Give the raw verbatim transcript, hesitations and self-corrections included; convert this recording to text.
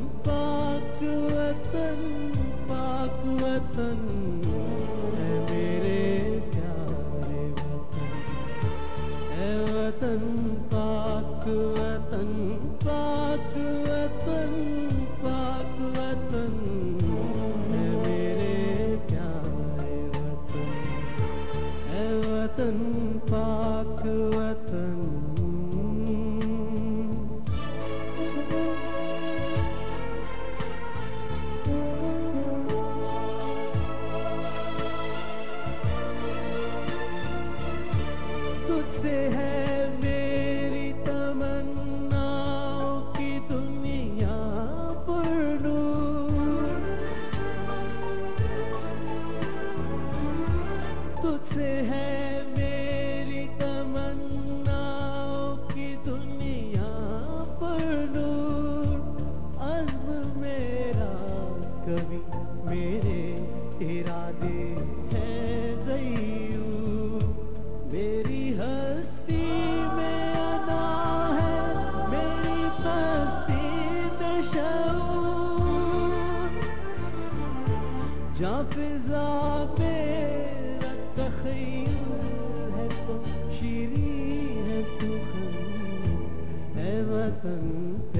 पाक वतन, पाक वतन है मेरे प्यारे वतन, है वतन पाक वतन, पाक वतन, पाक वतन है मेरे प्यारे वतन, है वतन पाक वतन। तुझसे है मेरी तमन्नाओं की दुनिया पुरनूर, तुझसे है मेरी तमन्नाओं की दुनिया पुरनूर। अज़्म मेरा कभी मेरे इरादे हैं ज़य्यूर, मेरी हस्ती में अदा है मेरी बस्ती में शऊर। जहाँ फिज़ा मेरा तख़य्युल है तो शीरीं है सुख़न, है वतन